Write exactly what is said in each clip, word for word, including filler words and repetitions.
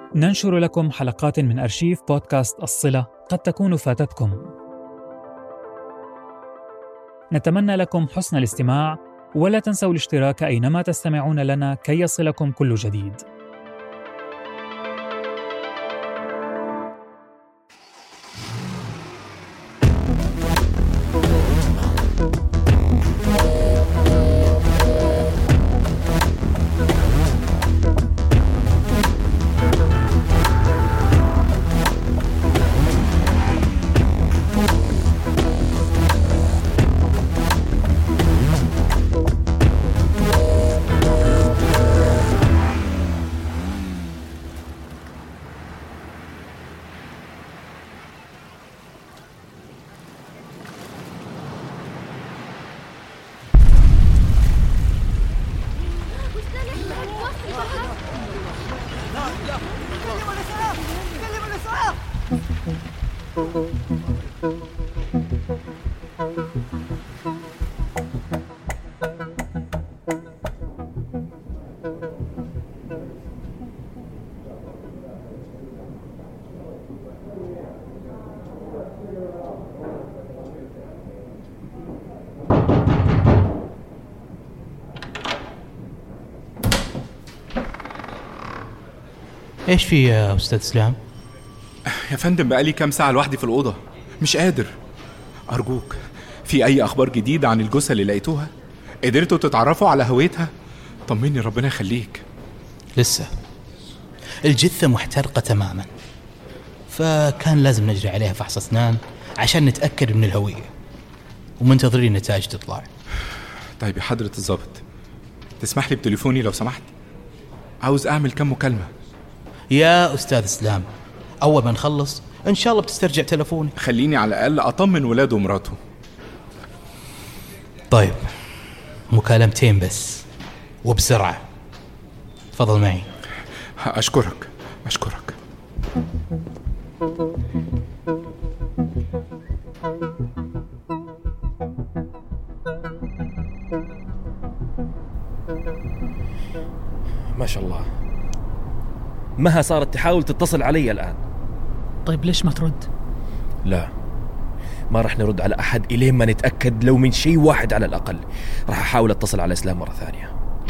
ننشر لكم حلقات من أرشيف بودكاست الصلة قد تكون فاتتكم. نتمنى لكم حسن الاستماع، ولا تنسوا الاشتراك أينما تستمعون لنا كي يصلكم كل جديد. ايش في يا أستاذ إسلام؟ يا فندم بقالي كام ساعة لوحدي في الأوضة، مش قادر. أرجوك، في أي أخبار جديدة عن الجثة اللي لقيتوها؟ قدرتوا تتعرفوا على هويتها؟ طمني ربنا يخليك. لسه الجثة محترقة تماما، فكان لازم نجري عليها فحص أسنان عشان نتأكد من الهوية، ومنتظرين النتائج تطلع. طيب يا حضرة الضابط، تسمح لي بتليفوني لو سمحت؟ عاوز أعمل كم مكالمة. يا أستاذ إسلام، أول ما نخلص إن شاء الله بتسترجع تلفوني. خليني على الأقل أطمن ولاده ومراته. طيب، مكالمتين بس وبسرعة. تفضل معي. أشكرك أشكرك. ما شاء الله، مها صارت تحاول تتصل علي الآن. طيب ليش ما ترد؟ لا، ما رح نرد على أحد إلين ما نتأكد لو من شيء واحد على الأقل. رح أحاول أتصل على إسلام مرة ثانية.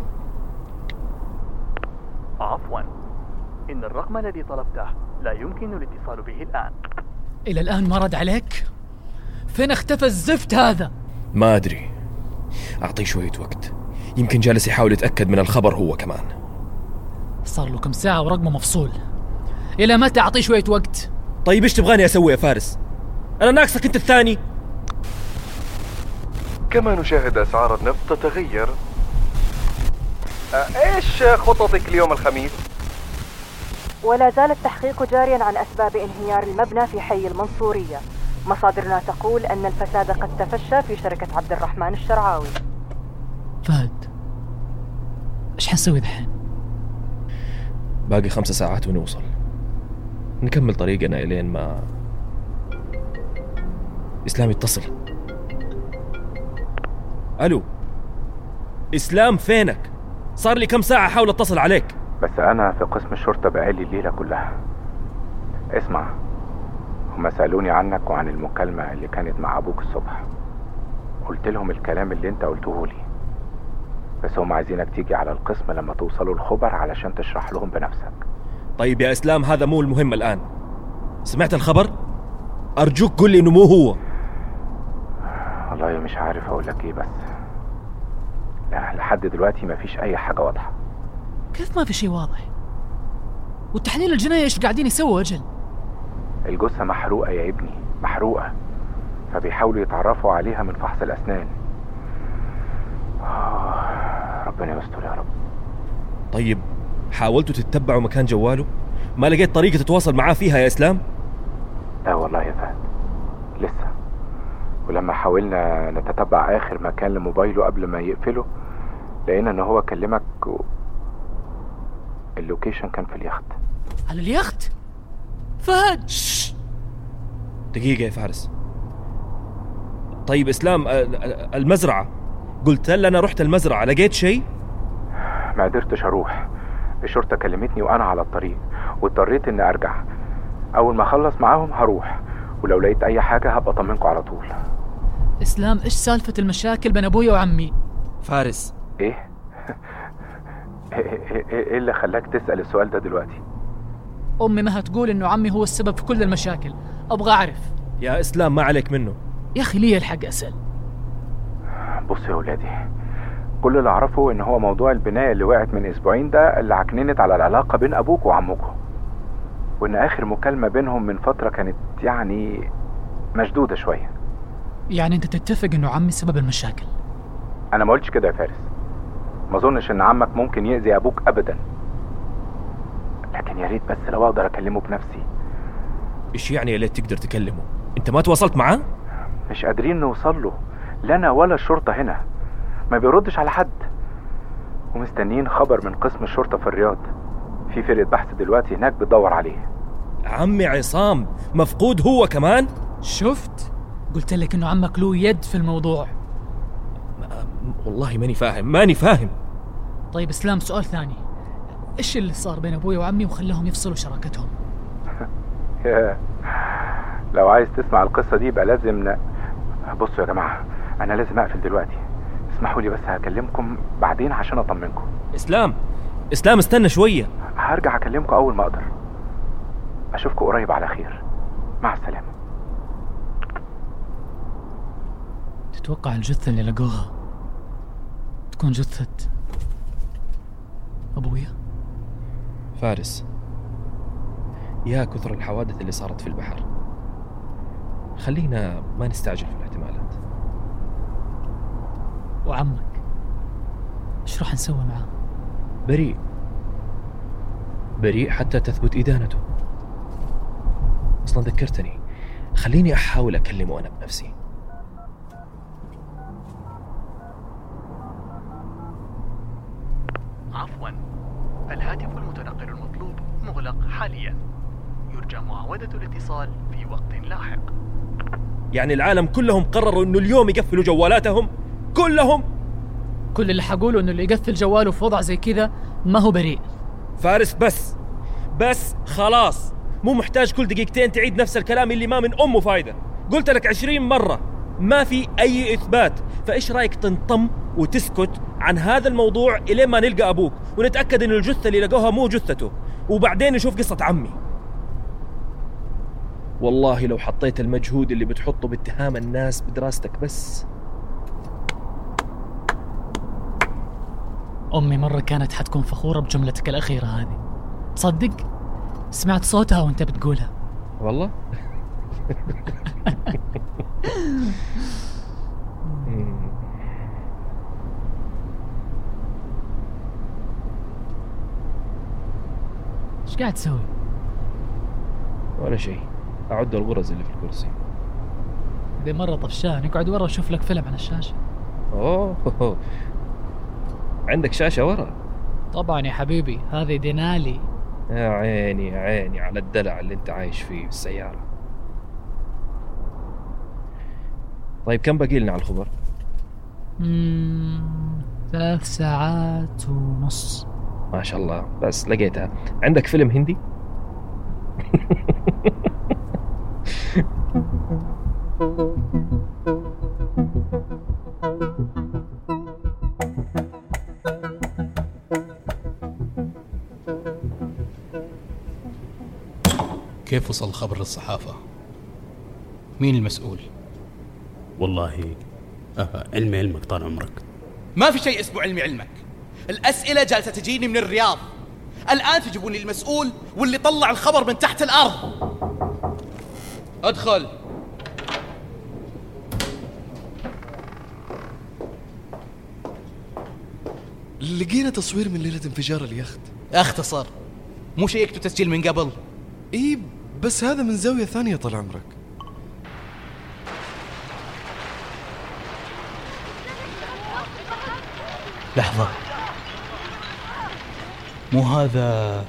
عفوا، إن الرقم الذي طلبته لا يمكن الاتصال به الآن. إلى الآن ما رد عليك؟ فين اختفى الزفت هذا؟ ما أدري، أعطيه شوية وقت، يمكن جالس يحاول يتأكد من الخبر هو كمان. صار له كم ساعة ورقمه مفصول، إلى متى أعطيه شوية وقت؟ طيب إيش تبغاني أسوي يا فارس؟ أنا ناقصك أنت الثاني. كما نشاهد أسعار النفط تتغير. إيش خططك اليوم الخميس؟ ولا زال التحقيق جاريا عن أسباب انهيار المبنى في حي المنصورية. مصادرنا تقول أن الفساد قد تفشى في شركة عبد الرحمن الشرعاوي. فهد، إيش حنسوي دحين؟ باقي خمسة ساعات ونوصل. نكمل طريقنا إلين ما إسلام يتصل. ألو إسلام، فينك؟ صار لي كم ساعة أحاول أتصل عليك. بس أنا في قسم الشرطة بقالي الليلة كلها. اسمع، هم سألوني عنك وعن المكالمة اللي كانت مع أبوك الصبح. قلت لهم الكلام اللي انت قلته لي، بس هم عايزينك تيجي على القسم لما توصلوا الخبر علشان تشرح لهم بنفسك. طيب يا إسلام، هذا مو المهم الآن. سمعت الخبر؟ أرجوك قل لي إنه مو هو. والله مش عارف أقول لك إيه، بس لا، لحد دلوقتي ما فيش أي حاجة واضحة. كيف ما في شيء واضح؟ والتحليل الجنائي إيش قاعدين يسووا أجل؟ الجثة محروقة يا ابني، محروقة، فبيحاولوا يتعرفوا عليها من فحص الأسنان. آه، ربنا يستر يا رب. طيب حاولتوا تتبعوا مكان جواله؟ ما لقيت طريقة تتواصل معاه فيها يا إسلام؟ لا والله يا فهد، لسه. ولما حاولنا نتتبع آخر مكان لموبايله قبل ما يقفله، لقينا إن هو كلمك و... اللوكيشن كان في اليخت. على اليخت؟ فهد، شش. دقيقة يا فارس. طيب إسلام، المزرعة، قلت لي أنا رحت المزرعة، لقيت شيء؟ ما قدرتش أروح، الشرطة كلمتني وأنا على الطريق، واضطريت اني ارجع. اول ما اخلص معاهم هروح، ولو لقيت اي حاجة هبقى اطمنكم على طول. اسلام، ايش سالفة المشاكل بين ابويا وعمي؟ فارس، ايه ايه اللي خلاك تسأل السؤال ده دلوقتي؟ امي ما هتقول انه عمي هو السبب في كل المشاكل. ابغى اعرف. يا اسلام ما عليك منه يا اخي، لي الحق اسال. بص يا ولادي، كل اللي اعرفه ان هو موضوع البناية اللي وقعت من اسبوعين ده اللي عكننت على العلاقة بين ابوك وعمكم، وان اخر مكالمة بينهم من فترة كانت يعني مشدودة شوية. يعني انت تتفق انه عمي سبب المشاكل؟ انا ما قلتش كده يا فارس، ما اظنش ان عمك ممكن يأذي ابوك ابدا، لكن يا ريت بس لو اقدر اكلمه بنفسي. ايش يعني يا ليت تقدر تكلمه؟ انت ما تواصلت معاه؟ مش قادرين نوصل له، لا انا ولا الشرطة هنا، ما بيردش على حد، ومستنيين خبر من قسم الشرطة في الرياض. في فرقة بحث دلوقتي هناك بتدور عليه. عمي عصام مفقود هو كمان؟ شفت؟ قلت لك انه عمك له يد في الموضوع. والله ماني فاهم ماني فاهم طيب اسلام، سؤال ثاني، ايش اللي صار بين ابوي وعمي وخلاهم يفصلوا شراكتهم؟ لو عايز تسمع القصة دي بقى لازم ن... بصوا يا جماعة، انا لازم اقفل دلوقتي، اسمحوا لي بس هكلمكم بعدين عشان اطمنكم. اسلام اسلام استنى شوية، هرجع اكلمكم اول ما اقدر. اشوفكم قريب على خير، مع السلامة. تتوقع الجثة اللي لقوها تكون جثة أبويا؟ فارس، يا كثر الحوادث اللي صارت في البحر، خلينا ما نستعجل في الاحتمالات. وعمك ايش راح نسوي معاه؟ بريء بريء حتى تثبت إدانته. أصلا ذكرتني، خليني أحاول أكلمه أنا بنفسي. عفوا، الهاتف المتنقل المطلوب مغلق حاليا، يرجى معاودة الاتصال في وقت لاحق. يعني العالم كلهم قرروا انه اليوم يقفلوا جوالاتهم؟ كلهم؟ كل اللي حقوله انه اللي يقفل جواله في وضع زي كذا ما هو بريء. فارس، بس بس خلاص، مو محتاج كل دقيقتين تعيد نفس الكلام اللي ما من أمه فايدة. قلت لك عشرين مرة ما في أي إثبات، فإيش رأيك تنطم وتسكت عن هذا الموضوع إلين ما نلقى أبوك ونتأكد إن الجثة اللي لقوها مو جثته، وبعدين نشوف قصة عمي. والله لو حطيت المجهود اللي بتحطه باتهام الناس بدراستك بس. أمي مرة كانت حتكون فخورة بجملتك الأخيرة هذه، صدق؟ سمعت صوتها وانت بتقولها. والله؟ ايش قاعد تسوي؟ ولا شيء، أعد الغرز اللي في الكرسي. دي مرة طفشان، اقعد ورا وشوف لك فيلم على الشاشة. أوه، عندك شاشة ورا؟ طبعا يا حبيبي، هذه دينالي. يا عيني يا عيني على الدلع اللي انت عايش فيه بالسيارة. طيب كم باقي لنا على الخبر؟ مم... ثلاث ساعات ونص. ما شاء الله، بس لقيتها. عندك فيلم هندي؟ كيف وصل خبر للصحافة؟ مين المسؤول؟ والله آه علمي علمك طال عمرك. ما في شيء اسمه علمي علمك. الأسئلة جالسة تجيني من الرياض، الآن تجيبون لي المسؤول واللي طلع الخبر من تحت الأرض. أدخل. لقينا تصوير من ليلة انفجار اليخت. اختصر، مو شيكتوا تسجيل من قبل؟ ايه بس هذا من زاوية ثانية طال عمرك. لحظة، مو هذا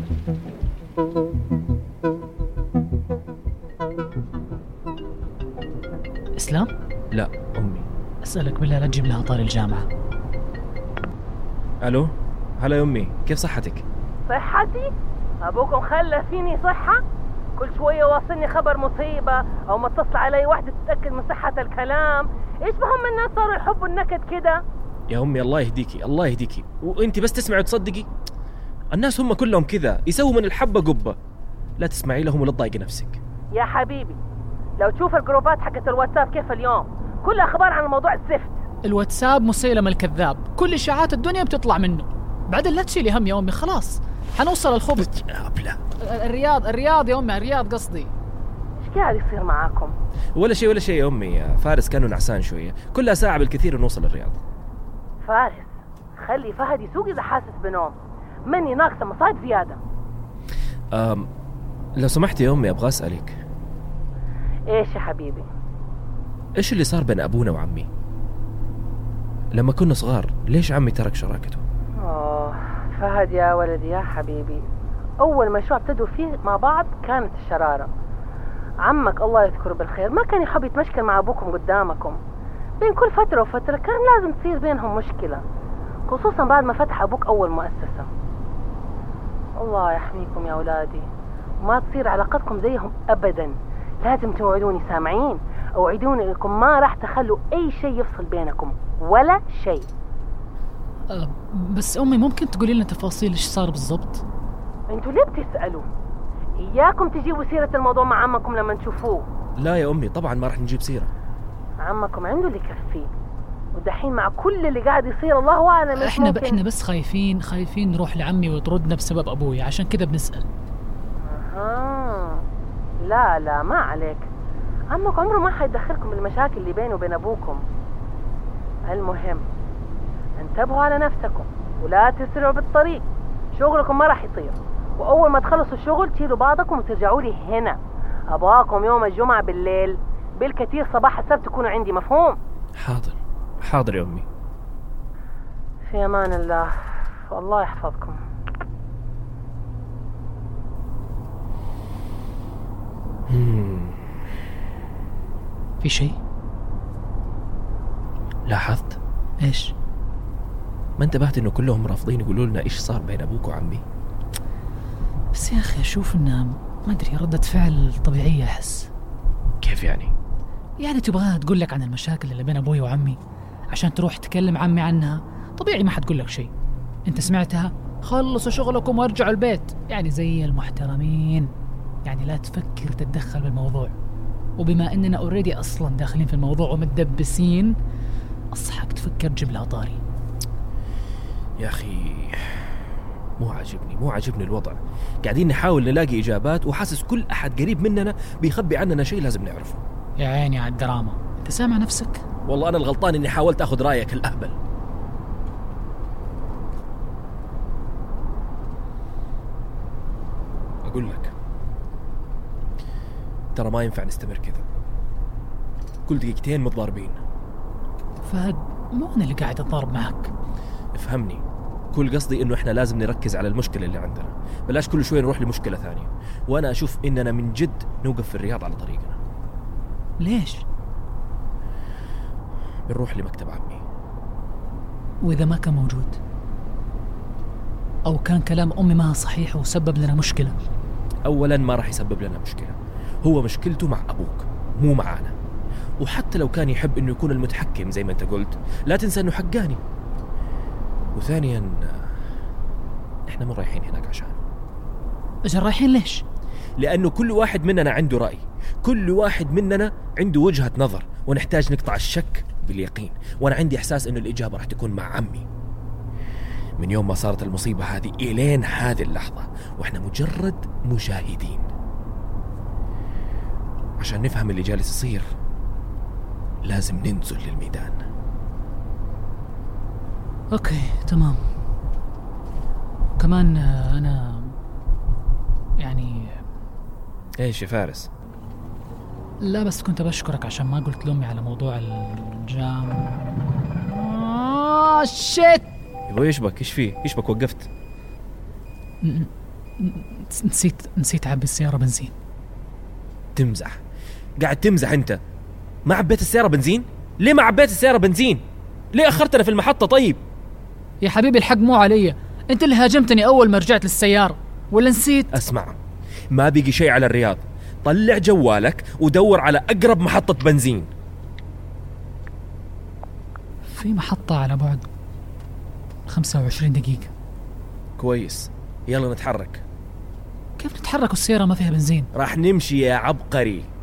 إسلام؟ لا، أمي. أسألك بالله لا تجيب لها طاري الجامعة. ألو، هلا يا أمي، كيف صحتك؟ صحتي؟ أبوكم خلى فيني صحة؟ كل شوية واصلني خبر مصيبة أو ما اتصل علي واحدة تتأكد من صحة الكلام. إيش بهم الناس صاروا يحبوا النكد كده؟ يا أمي الله يهديكي الله يهديكي، وإنتي بس تسمعي وتصدقي. الناس هم كلهم كذا، يسووا من الحبة قبة. لا تسمعي لهم ولا تضايقي نفسك. يا حبيبي لو تشوف الجروبات حقت الواتساب كيف اليوم كل أخبار عن الموضوع الزفت. الواتساب مسيلم الكذاب، كل إشاعات الدنيا بتطلع منه. بعدين لا تشيلي هم يا أمي، خلاص حنوصل الخبز. لا الرياض الرياض يا أمي الرياض قصدي. إيش قاعد يصير معاكم؟ ولا شيء ولا شيء يا أمي. يا فارس كانوا نعسان شوية، كلها ساعة بالكثير ونوصل الرياض. فارس خلي فهد يسوق إذا حاسس بنوم، مني ناقصة مصايب زيادة. أم لو سمحت يا أمي أبغى أسألك. إيش يا حبيبي؟ إيش اللي صار بين أبونا وعمي؟ لما كنا صغار ليش عمي ترك شراكته؟ أوه فهد يا ولدي يا حبيبي، أول مشروع ابتدوا فيه مع بعض كانت الشرارة. عمك الله يذكره بالخير ما كان يحب يتمشكل مع أبوكم قدامكم، بين كل فترة وفترة كان لازم تصير بينهم مشكلة، خصوصا بعد ما فتح أبوك أول مؤسسة. الله يحميكم يا أولادي، ما تصير علاقتكم زيهم أبدا. لازم توعدوني سامعين، أوعدوني إنكم ما راح تخلوا أي شيء يفصل بينكم ولا شيء. أه بس أمي ممكن تقولي لنا تفاصيل إيش صار بالضبط؟ أنتوا ليه بتسألوا؟ إياكم تجيبوا سيرة الموضوع مع عمكم لما تشوفوه. لا يا أمي طبعا ما راح نجيب سيرة. عمكم عنده اللي يكفيه، ودحين مع كل اللي قاعد يصير الله أعلم. إحنا ب... إحنا بس خايفين خايفين نروح لعمي ويطردنا بسبب أبوي، عشان كذا بنسأل. أها لا لا ما عليك، عمك عمره ما حيدخلكم بالمشاكل اللي بينه وبين أبوكم. المهم انتبهوا على نفسكم ولا تسرعوا بالطريق، شغلكم ما راح يطير، وأول ما تخلصوا الشغل تشيلوا بعضكم وترجعوا لي هنا. أبغاكم يوم الجمعة بالليل بالكثير صباح السبت تكونوا عندي، مفهوم؟ حاضر حاضر يا أمي. في أمان الله والله يحفظكم. في شيء لاحظت؟ إيش؟ ما انتبهت إنه كلهم رافضين يقولوا لنا إيش صار بين أبوك وعمي؟ بس يا أخي أشوف إنها ما أدري ردة فعل طبيعية أحس. كيف يعني؟ يعني تبغاها تقول لك عن المشاكل اللي بين أبوي وعمي عشان تروح تكلم عمي عنها، طبيعي ما حتقول لك شيء. أنت سمعتها خلصوا شغلكم وارجعوا البيت، يعني زي المحترمين، يعني لا تفكر تتدخل بالموضوع. وبما أننا أوريدي أصلا داخلين في الموضوع ومتدبسين، أصحك تفكر تجيب لها طاري. يا أخي مو عاجبني مو عاجبني الوضع. قاعدين نحاول نلاقي إجابات وحاسس كل أحد قريب مننا بيخبي عننا شيء لازم نعرفه. يا عيني على الدراما، أنت سامع نفسك؟ والله أنا الغلطان إني حاولت أخذ رأيك الأهبل. أقول لك ترى ما ينفع نستمر كذا، كل دقيقتين متضاربين. فهد مو أنا اللي قاعد أتضارب معك، افهمني. كل قصدي إنه إحنا لازم نركز على المشكلة اللي عندنا، بلاش كل شوي نروح لمشكلة ثانية. وأنا أشوف إننا من جد نوقف في الرياض على طريقنا. ليش؟ بنروح لمكتب عمي. وإذا ما كان موجود أو كان كلام أمي ما صحيح وسبب لنا مشكلة؟ أولا ما راح يسبب لنا مشكلة، هو مشكلته مع أبوك مو معانا. وحتى لو كان يحب إنه يكون المتحكم زي ما أنت قلت، لا تنسى إنه حقاني. وثانيا إحنا مو رايحين هناك عشان أجل رايحين ليش؟ لأنه كل واحد مننا عنده رأي، كل واحد مننا عنده وجهة نظر، ونحتاج نقطع الشك باليقين. وأنا عندي إحساس إنه الإجابة راح تكون مع عمي. من يوم ما صارت المصيبة هذه إلين هذه اللحظة وإحنا مجرد مشاهدين. عشان نفهم اللي جالس يصير لازم ننزل للميدان. أوكي تمام. كمان أنا يعني إيش يا فارس؟ لا بس كنت بشكرك عشان ما قلت لأمي على موضوع الجام. آه شيت. يبغى يشبك إيش فيه؟ يشبك وقفت. نسيت نسيت أعبي السيارة بنزين. تمزح؟ قاعد تمزح أنت؟ ما عبيت السيارة بنزين؟ ليه ما عبيت السيارة بنزين؟ ليه أخرتنا في المحطة؟ طيب يا حبيبي الحق مو علي، أنت اللي هاجمتني أول ما رجعت للسيارة، ولا نسيت؟ اسمع، ما بيجي شيء على الرياض. طلع جوالك ودور على أقرب محطة بنزين. في محطة على بعد خمسة وعشرين دقيقة. كويس، يلا نتحرك. كيف نتحرك والسيارة ما فيها بنزين؟ راح نمشي يا عبقري.